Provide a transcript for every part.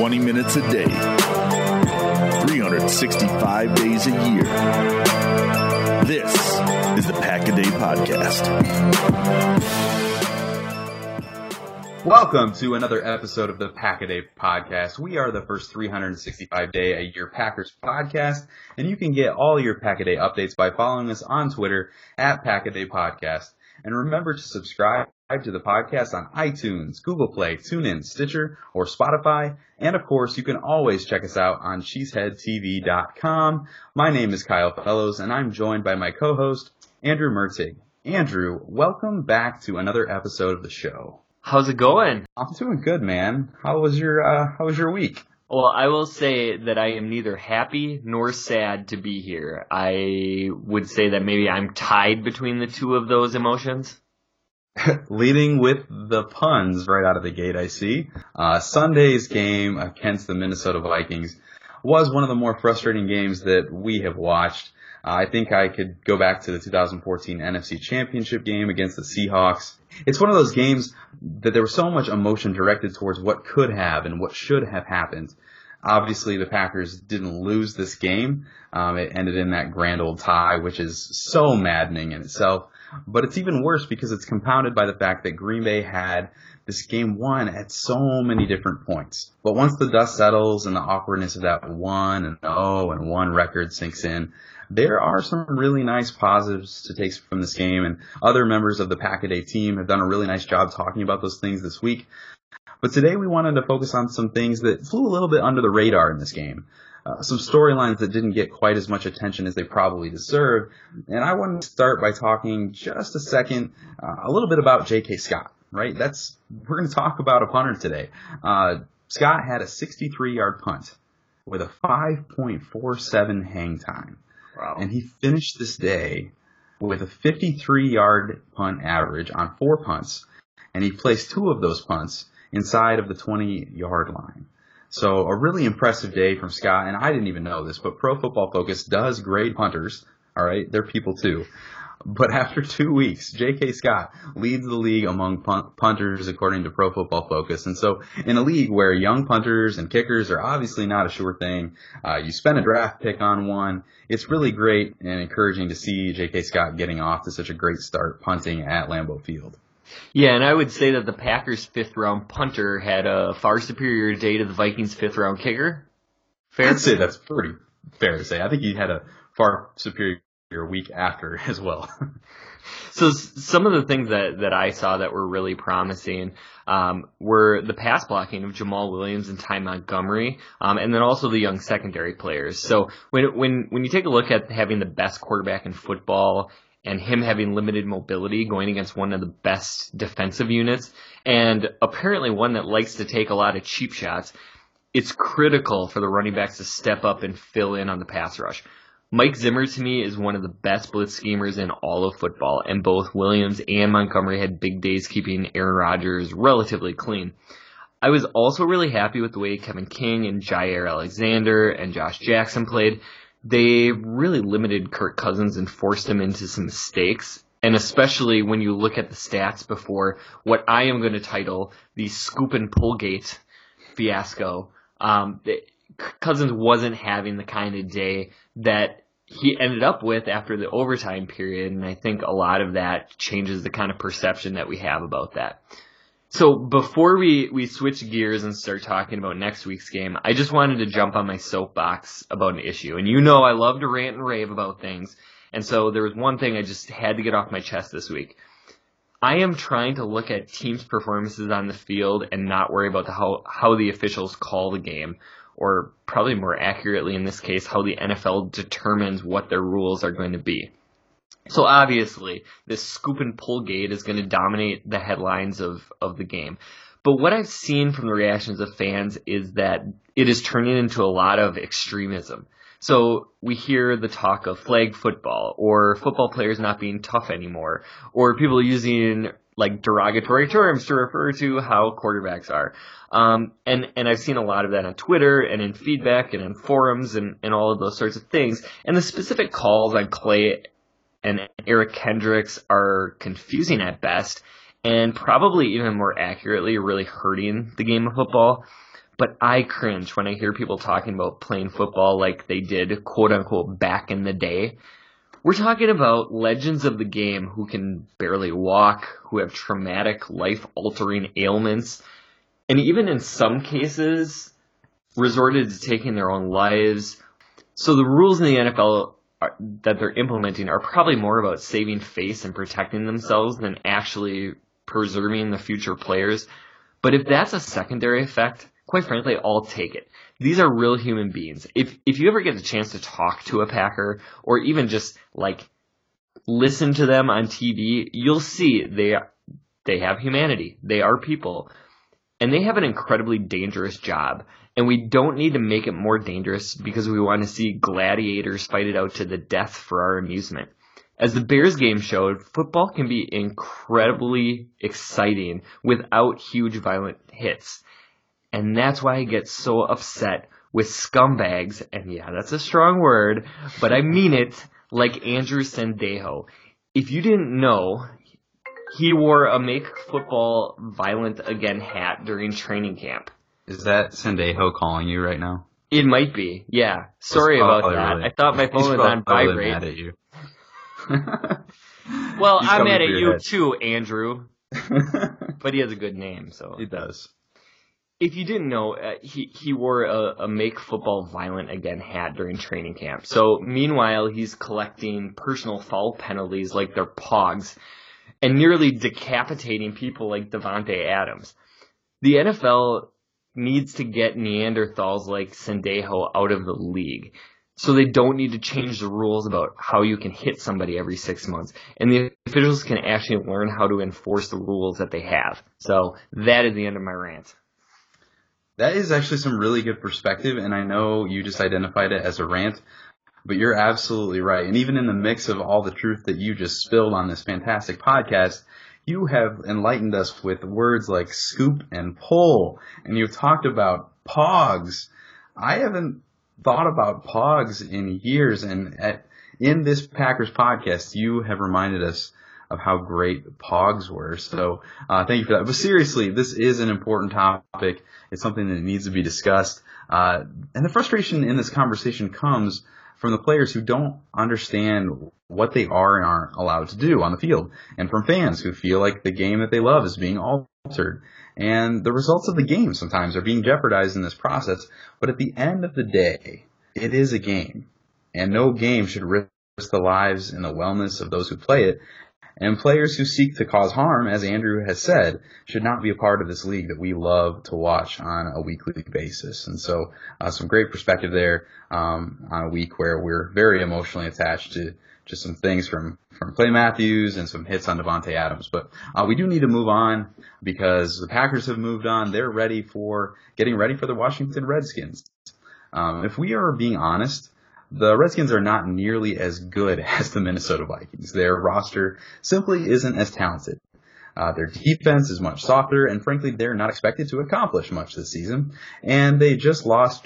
20 minutes a day, 365 days a year. This is the Pack-A-Day Podcast. Welcome to another episode of the Pack-A-Day Podcast. We are the first 365-day-a-year Packers podcast, and you can get all your Pack-A-Day updates by following us on Twitter at Pack-A-Day Podcast. And remember to subscribe to the podcast on iTunes, Google Play, TuneIn, Stitcher, or Spotify. And of course, you can always check us out on cheeseheadtv.com. My name is Kyle Fellows, and I'm joined by my co-host, Andrew Mertig. Andrew, welcome back to another episode of the show. How's it going? I'm doing good, man. How was your week? Well, I will say that I am neither happy nor sad to be here. I would say that maybe I'm tied between the two of those emotions. Leading with the puns right out of the gate, I see. Sunday's game against the Minnesota Vikings was one of the more frustrating games that we have watched. I think I could go back to the 2014 NFC Championship game against the Seahawks. It's one of those games that there was so much emotion directed towards what could have and what should have happened. Obviously, the Packers didn't lose this game. It ended in that grand old tie, which is so maddening in itself. But it's even worse because it's compounded by the fact that Green Bay had this game won at so many different points. But once the dust settles and the awkwardness of that 1-0-1 record sinks in, there are some really nice positives to take from this game, and other members of the Pack-A-Day team have done a really nice job talking about those things this week. But today we wanted to focus on some things that flew a little bit under the radar in this game. Some storylines that didn't get quite as much attention as they probably deserved. And I wanted to start by talking just a second, a little bit about J.K. Scott, right? We're going to talk about a punter today. Scott had a 63-yard punt with a 5.47 hang time. Wow. And he finished this day with a 53-yard punt average on 4 punts. And he placed 2 of those punts inside of the 20-yard line. So a really impressive day from Scott, and I didn't even know this, but Pro Football Focus does grade punters, all right? They're people too. But after 2 weeks, J.K. Scott leads the league among punters according to Pro Football Focus. And so in a league where young punters and kickers are obviously not a sure thing, you spend a draft pick on one, it's really great and encouraging to see J.K. Scott getting off to such a great start punting at Lambeau Field. Yeah, and I would say that the Packers' 5th-round punter had a far superior day to the Vikings' 5th-round kicker. Fair? I'd say that's pretty fair to say. I think he had a far superior week after as well. So some of the things that I saw that were really promising were the pass blocking of Jamal Williams and Ty Montgomery, and then also the young secondary players. So when you take a look at having the best quarterback in football and him having limited mobility going against one of the best defensive units, and apparently one that likes to take a lot of cheap shots, it's critical for the running backs to step up and fill in on the pass rush. Mike Zimmer, to me, is one of the best blitz schemers in all of football, and both Williams and Montgomery had big days keeping Aaron Rodgers relatively clean. I was also really happy with the way Kevin King and Jair Alexander and Josh Jackson played. They really limited Kirk Cousins and forced him into some mistakes, and especially when you look at the stats before what I am going to title the scoop and pullgate fiasco. Cousins wasn't having the kind of day that he ended up with after the overtime period, and I think a lot of that changes the kind of perception that we have about that. So before we switch gears and start talking about next week's game, I just wanted to jump on my soapbox about an issue. And you know I love to rant and rave about things, and so there was one thing I just had to get off my chest this week. I am trying to look at teams' performances on the field and not worry about how the officials call the game, or probably more accurately in this case, how the NFL determines what their rules are going to be. So obviously, this scoop and pull gate is going to dominate the headlines of the game. But what I've seen from the reactions of fans is that it is turning into a lot of extremism. So we hear the talk of flag football, or football players not being tough anymore, or people using like derogatory terms to refer to how quarterbacks are. And I've seen a lot of that on Twitter and in feedback and in forums and all of those sorts of things. And the specific calls on Clay and Eric Kendricks are confusing at best, and probably even more accurately really hurting the game of football. but I cringe when I hear people talking about playing football like they did, quote unquote, back in the day. We're talking about legends of the game who can barely walk, who have traumatic, life-altering ailments, and even in some cases, resorted to taking their own lives. So the rules in the NFL that they're implementing are probably more about saving face and protecting themselves than actually preserving the future players. But if that's a secondary effect, quite frankly, I'll take it. These are real human beings. If you ever get a chance to talk to a Packer, or even just listen to them on TV, you'll see they have humanity. They are people. And they have an incredibly dangerous job. And we don't need to make it more dangerous because we want to see gladiators fight it out to the death for our amusement. As the Bears game showed, football can be incredibly exciting without huge violent hits. And that's why I get so upset with scumbags, and yeah, that's a strong word, but I mean it, like Andrew Sendejo. If you didn't know, he wore a Make Football Violent Again hat during training camp. Is that Sendejo calling you right now? It might be, yeah. Sorry about that. Really, I thought my phone was on vibrate. Really mad at you. Well, I'm mad at you too, Andrew. But he has a good name, so. He does. If you didn't know, he wore a Make Football Violent Again hat during training camp. So, meanwhile, he's collecting personal foul penalties like they're pogs and nearly decapitating people like Davante Adams. The NFL needs to get Neanderthals like Sendejo out of the league. So they don't need to change the rules about how you can hit somebody every 6 months. And the officials can actually learn how to enforce the rules that they have. So that is the end of my rant. That is actually some really good perspective, and I know you just identified it as a rant, but you're absolutely right. And even in the mix of all the truth that you just spilled on this fantastic podcast, you have enlightened us with words like scoop and pull, and you've talked about pogs. I haven't thought about pogs in years, and in this Packers podcast, you have reminded us of how great pogs were. So thank you for that. But seriously, this is an important topic. It's something that needs to be discussed. And the frustration in this conversation comes from the players who don't understand what they are and aren't allowed to do on the field, and from fans who feel like the game that they love is being altered. And the results of the game sometimes are being jeopardized in this process. But at the end of the day, it is a game, and no game should risk the lives and the wellness of those who play it. And players who seek to cause harm, as Andrew has said, should not be a part of this league that we love to watch on a weekly basis. And so some great perspective there on a week where we're very emotionally attached to just some things from Clay Matthews and some hits on Davante Adams. But we do need to move on because the Packers have moved on. They're getting ready for the Washington Redskins. If we are being honest, the Redskins are not nearly as good as the Minnesota Vikings. Their roster simply isn't as talented. Their defense is much softer, and frankly, they're not expected to accomplish much this season. And they just lost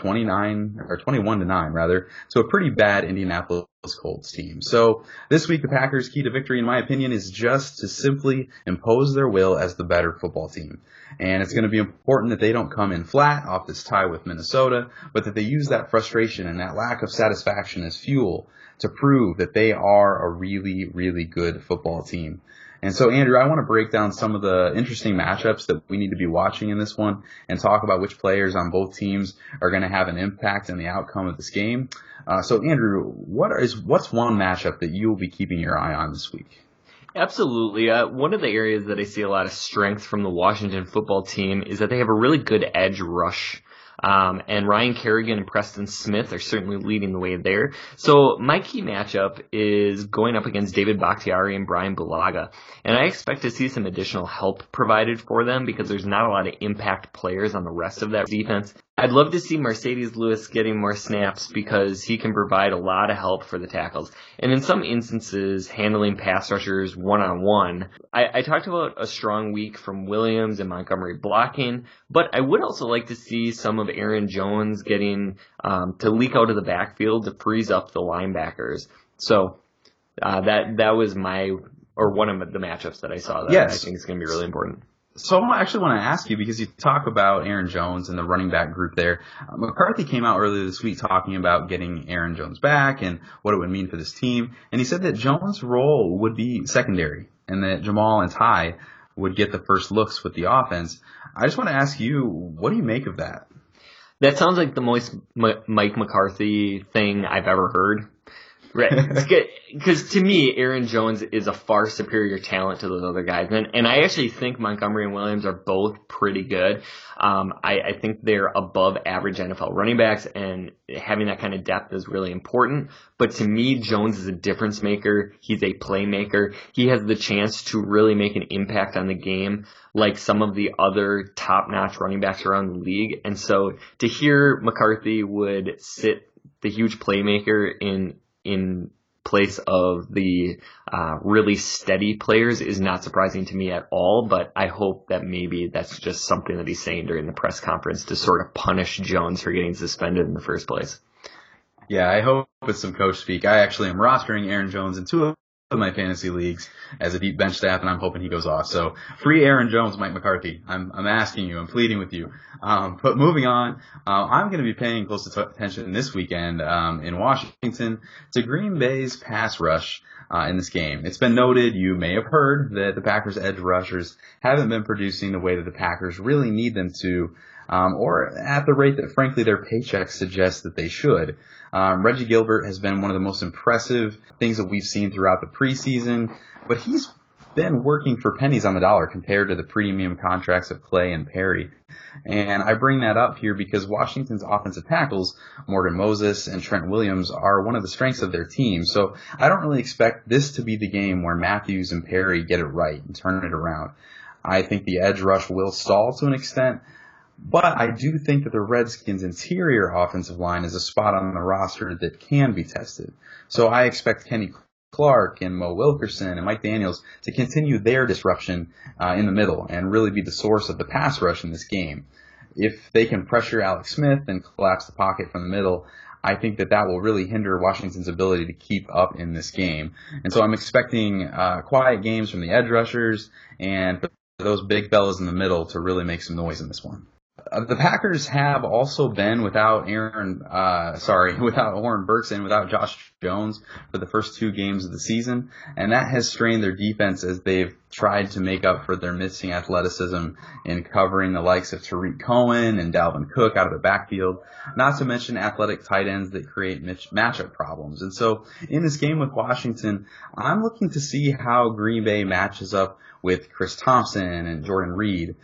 21-9, to a pretty bad Indianapolis Colts team. So this week, the Packers' key to victory, in my opinion, is just to simply impose their will as the better football team. And it's going to be important that they don't come in flat off this tie with Minnesota, but that they use that frustration and that lack of satisfaction as fuel to prove that they are a really, really good football team. And so, Andrew, I want to break down some of the interesting matchups that we need to be watching in this one and talk about which players on both teams are going to have an impact on the outcome of this game. So, Andrew, what's one matchup that you will be keeping your eye on this week? Absolutely. One of the areas that I see a lot of strength from the Washington football team is that they have a really good edge rush. And Ryan Kerrigan and Preston Smith are certainly leading the way there. So my key matchup is going up against David Bakhtiari and Brian Bulaga. And I expect to see some additional help provided for them because there's not a lot of impact players on the rest of that defense. I'd love to see Mercedes Lewis getting more snaps because he can provide a lot of help for the tackles. And in some instances, handling pass rushers one-on-one. I talked about a strong week from Williams and Montgomery blocking, but I would also like to see some of Aaron Jones getting to leak out of the backfield to freeze up the linebackers. So that was one of the matchups that I saw that I think is going to be really important. So I actually want to ask you, because you talk about Aaron Jones and the running back group there. McCarthy came out earlier this week talking about getting Aaron Jones back and what it would mean for this team. And he said that Jones' role would be secondary and that Jamal and Ty would get the first looks with the offense. I just want to ask you, what do you make of that? That sounds like the most Mike McCarthy thing I've ever heard. Right. Because to me, Aaron Jones is a far superior talent to those other guys. And I actually think Montgomery and Williams are both pretty good. I think they're above average NFL running backs, and having that kind of depth is really important. But to me, Jones is a difference maker. He's a playmaker. He has the chance to really make an impact on the game like some of the other top-notch running backs around the league. And so to hear McCarthy would sit the huge playmaker in place of the really steady players is not surprising to me at all, but I hope that maybe that's just something that he's saying during the press conference to sort of punish Jones for getting suspended in the first place. Yeah, I hope it's some coach speak. I actually am rostering Aaron Jones in 2 of my fantasy leagues as a deep bench staff, and I'm hoping he goes off. So free Aaron Jones, Mike McCarthy. I'm asking you. I'm pleading with you. But moving on, I'm going to be paying close attention this weekend in Washington to Green Bay's pass rush in this game. It's been noted, you may have heard, that the Packers' edge rushers haven't been producing the way that the Packers really need them to, or at the rate that, frankly, their paychecks suggest that they should. Reggie Gilbert has been one of the most impressive things that we've seen throughout the preseason, but he's been working for pennies on the dollar compared to the premium contracts of Clay and Perry. And I bring that up here because Washington's offensive tackles, Morgan Moses and Trent Williams, are one of the strengths of their team. So I don't really expect this to be the game where Matthews and Perry get it right and turn it around. I think the edge rush will stall to an extent, but I do think that the Redskins' interior offensive line is a spot on the roster that can be tested. So I expect Kenny Clark and Mo Wilkerson and Mike Daniels to continue their disruption in the middle and really be the source of the pass rush in this game. If they can pressure Alex Smith and collapse the pocket from the middle, I think that will really hinder Washington's ability to keep up in this game. And so I'm expecting quiet games from the edge rushers and for those big fellas in the middle to really make some noise in this one. The Packers have also been without Oren Burks and without Josh Jones for the first 2 games of the season, and that has strained their defense as they've tried to make up for their missing athleticism in covering the likes of Tariq Cohen and Dalvin Cook out of the backfield, not to mention athletic tight ends that create matchup problems. And so in this game with Washington, I'm looking to see how Green Bay matches up with Chris Thompson and Jordan Reed.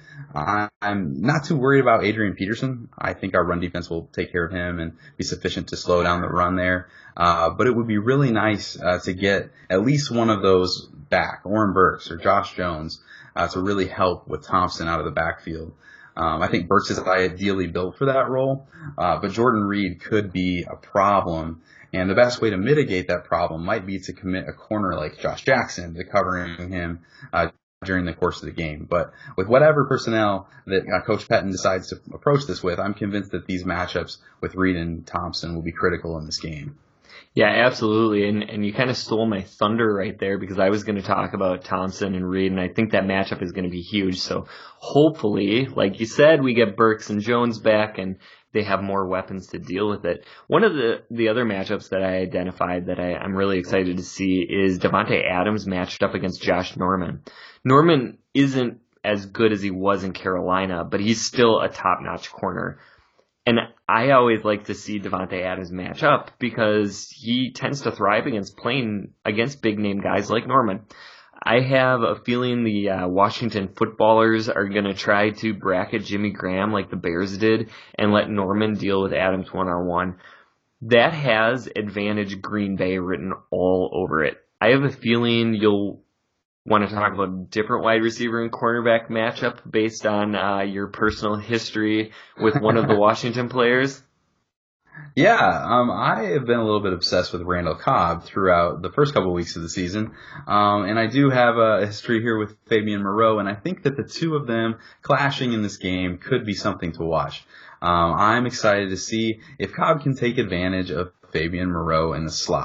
I'm not too worried about Adrian Peterson. I think our run defense will take care of him and be sufficient to slow down the run there. But it would be really nice to get at least one of those back, Oren Burks or Josh Jones, to really help with Thompson out of the backfield. I think Burks is ideally built for that role, but Jordan Reed could be a problem. And the best way to mitigate that problem might be to commit a corner like Josh Jackson to covering him during the course of the game. But with whatever personnel that Coach Pettine decides to approach this with, I'm convinced that these matchups with Reed and Thompson will be critical in this game. Yeah, absolutely. And you kind of stole my thunder right there because I was going to talk about Thompson and Reed, and I think that matchup is going to be huge. So hopefully, like you said, we get Burks and Jones back and they have more weapons to deal with it. One of the other matchups that I identified that I'm really excited to see is Davante Adams matched up against Josh Norman. Norman isn't as good as he was in Carolina, but he's still a top-notch corner. And I always like to see Davante Adams match up because he tends to thrive playing against big-name guys like Norman. I have a feeling the Washington footballers are going to try to bracket Jimmy Graham like the Bears did and let Norman deal with Adams one-on-one. That has advantage Green Bay written all over it. I have a feeling you'll want to talk about a different wide receiver and cornerback matchup based on your personal history with one of the Washington players. Yeah, I have been a little bit obsessed with Randall Cobb throughout the first couple of weeks of the season, and I do have a history here with Fabian Moreau, and I think that the two of them clashing in this game could be something to watch. I'm excited to see if Cobb can take advantage of Fabian Moreau in the slot.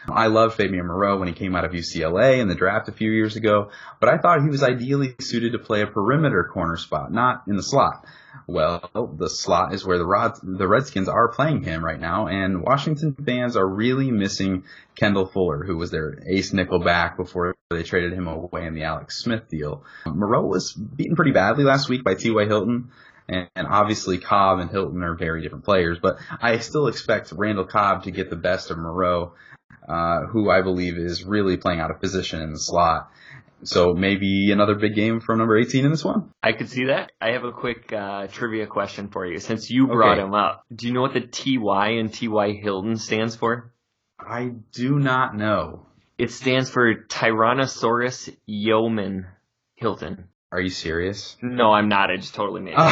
I loved Fabian Moreau when he came out of UCLA in the draft a few years ago, but I thought he was ideally suited to play a perimeter corner spot, not in the slot. Well, the slot is where the Redskins are playing him right now, and Washington fans are really missing Kendall Fuller, who was their ace nickelback before they traded him away in the Alex Smith deal. Moreau was beaten pretty badly last week by T.Y. Hilton, and obviously Cobb and Hilton are very different players, but I still expect Randall Cobb to get the best of Moreau, who I believe is really playing out of position in the slot. So maybe another big game from number 18 in this one? I could see that. I have a quick trivia question for you. Since you brought him up, do you know what the TY in T.Y. Hilton stands for? I do not know. It stands for Tyrannosaurus Yeoman Hilton. Are you serious? No, I'm not. I just totally made it.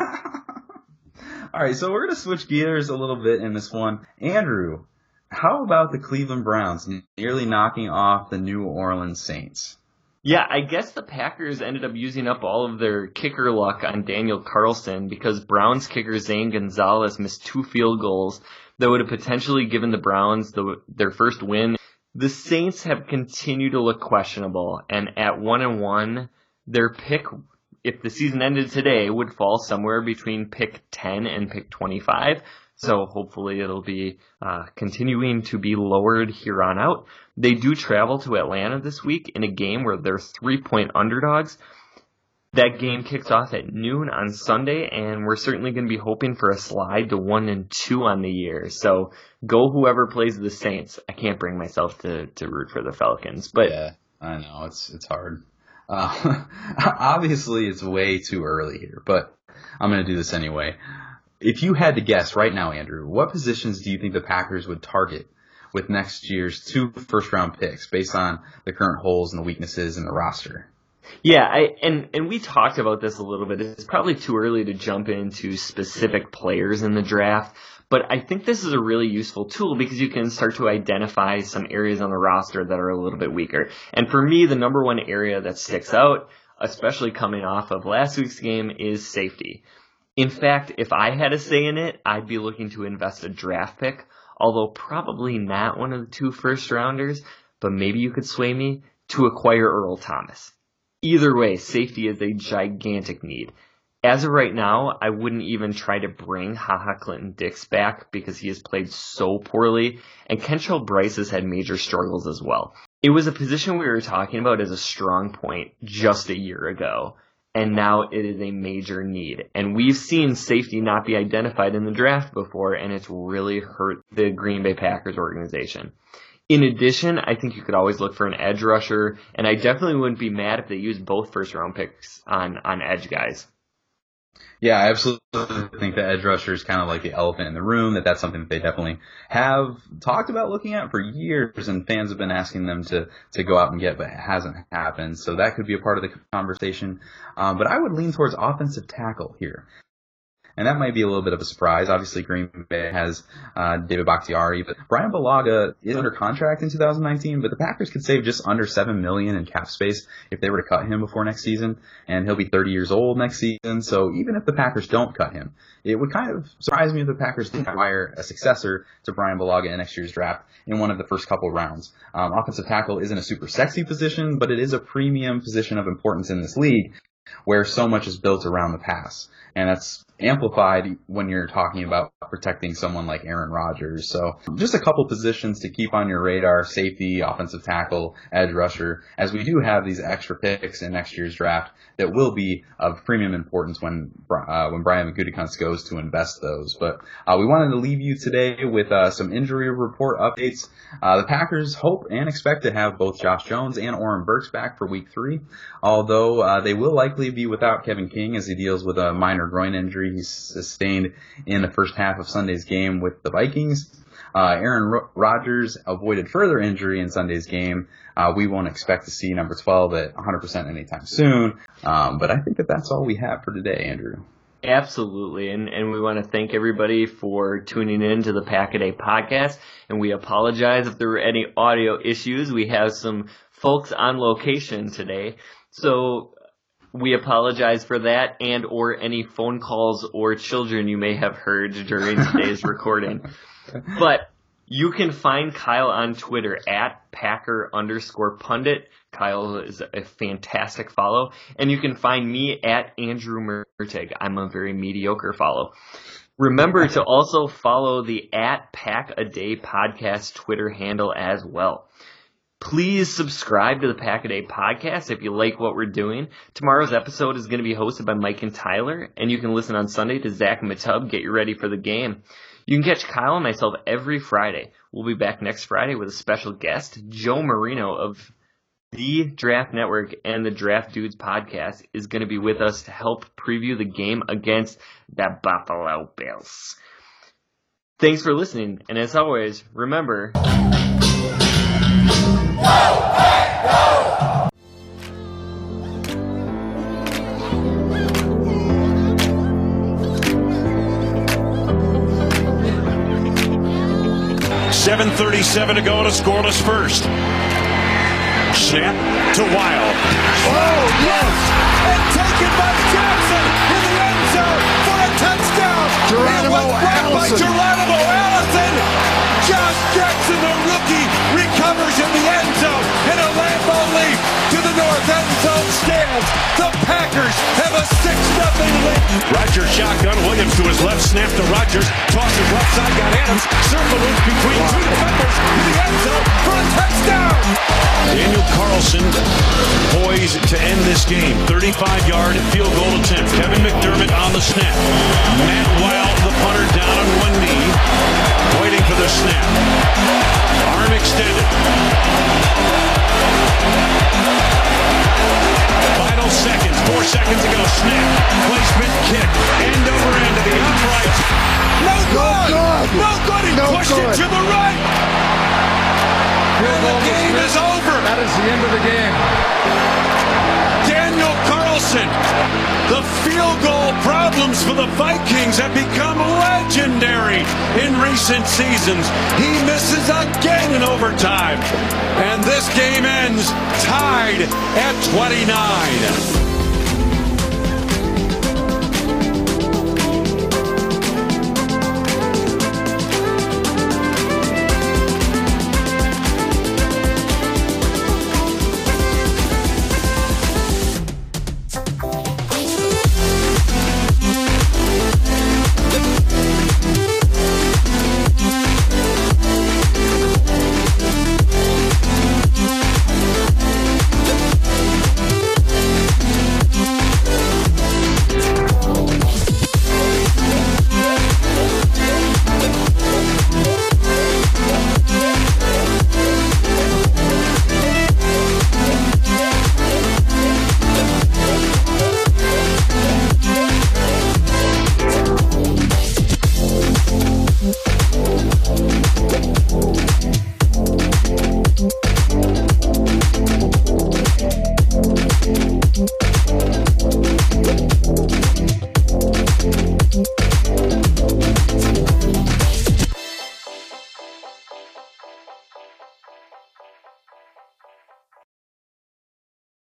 All right, so we're going to switch gears a little bit in this one. Andrew, how about the Cleveland Browns nearly knocking off the New Orleans Saints? Yeah, I guess the Packers ended up using up all of their kicker luck on Daniel Carlson because Browns kicker Zane Gonzalez missed 2 field goals that would have potentially given the Browns their first win. The Saints have continued to look questionable, and at 1-1, their pick, if the season ended today, would fall somewhere between pick 10 and pick 25. So hopefully it'll be continuing to be lowered here on out. They do travel to Atlanta this week in a game where they're 3-point underdogs. That game kicks off at noon on Sunday, and we're certainly going to be hoping for a slide to 1-2 on the year. So go whoever plays the Saints. I can't bring myself to root for the Falcons, but yeah, I know it's hard. Obviously, it's way too early here, but I'm going to do this anyway. If you had to guess right now, Andrew, what positions do you think the Packers would target with next year's 2 first-round picks based on the current holes and the weaknesses in the roster? Yeah, and we talked about this a little bit. It's probably too early to jump into specific players in the draft, but I think this is a really useful tool because you can start to identify some areas on the roster that are a little bit weaker. And for me, the number one area that sticks out, especially coming off of last week's game, is safety. In fact, if I had a say in it, I'd be looking to invest a draft pick, although probably not one of the 2 first-rounders, but maybe you could sway me to acquire Earl Thomas. Either way, safety is a gigantic need. As of right now, I wouldn't even try to bring HaHa Clinton-Dix back because he has played so poorly, and Kentrell Brice has had major struggles as well. It was a position we were talking about as a strong point just a year ago, and now it is a major need. And we've seen safety not be identified in the draft before, and it's really hurt the Green Bay Packers organization. In addition, I think you could always look for an edge rusher, and I definitely wouldn't be mad if they used both first-round picks on edge guys. Yeah, I absolutely think the edge rusher is kind of like the elephant in the room, that's something that they definitely have talked about looking at for years, and fans have been asking them to go out and get, but it hasn't happened. So that could be a part of the conversation. But I would lean towards offensive tackle here. And that might be a little bit of a surprise. Obviously, Green Bay has David Bakhtiari, but Brian Bulaga is under contract in 2019, but the Packers could save just under $7 million in cap space if they were to cut him before next season, and he'll be 30 years old next season. So even if the Packers don't cut him, it would kind of surprise me if the Packers didn't hire a successor to Brian Bulaga in next year's draft in one of the first couple rounds. Offensive tackle isn't a super sexy position, but it is a premium position of importance in this league where so much is built around the pass. And that's amplified when you're talking about protecting someone like Aaron Rodgers. So just a couple positions to keep on your radar: safety, offensive tackle, edge rusher, as we do have these extra picks in next year's draft that will be of premium importance when Brian Gutekunst goes to invest those. But we wanted to leave you today with some injury report updates. The Packers hope and expect to have both Josh Jones and Oren Burks back for Week 3, although they will likely be without Kevin King as he deals with a minor groin injury he sustained in the first half of Sunday's game with the Vikings. Aaron Rodgers avoided further injury in Sunday's game. We won't expect to see number 12 at 100% anytime soon. But I think that's all we have for today, Andrew. Absolutely. And we want to thank everybody for tuning in to the Pack-A-Day podcast. And we apologize if there were any audio issues. We have some folks on location today. So we apologize for that and or any phone calls or children you may have heard during today's recording. But You can find Kyle on Twitter at Packer_pundit. Kyle is a fantastic follow. And you can find me at Andrew Mertig. I'm a very mediocre follow. Remember to also follow the at Pack a Day podcast Twitter handle as well. Please subscribe to the Pack a Day podcast if you like what we're doing. Tomorrow's episode is going to be hosted by Mike and Tyler, and you can listen on Sunday to Zach and Matub get you ready for the game. You can catch Kyle and myself every Friday. We'll be back next Friday with a special guest. Joe Marino of the Draft Network and the Draft Dudes podcast is going to be with us to help preview the game against the Buffalo Bills. Thanks for listening, and as always, remember... Go, Pack, go! .37 to go in a scoreless first. Snap to Wild. Oh, yes! And taken by Jackson in the end zone for a touchdown. Geronimo Allison. Geronimo Allison. Josh Jackson, the rookie, recovers in the end zone. And a Lambeau leap to the north end zone stands. The Packers have a 6-0 lead. Rodgers shotgun. Williams to his left. Snap to Rodgers. Tosses left side. Got Adams. Circling between two defenders to the end zone for a touchdown. Daniel Carlson poised to end this game. 35-yard field goal attempt. Kevin McDermott on the snap. Matt Wild, the punter, down on one knee, waiting for the snap. Arm extended. Final seconds. 4 seconds to go. Snap. Placement kick. End over end to the upright. No good. No good. He pushed it to the right. And the game is over. That is the end of the game. Daniel Carlson. The field goal problems for the Vikings have become legendary in recent seasons. He misses again in overtime. And this game ends tied at 29. Thank you.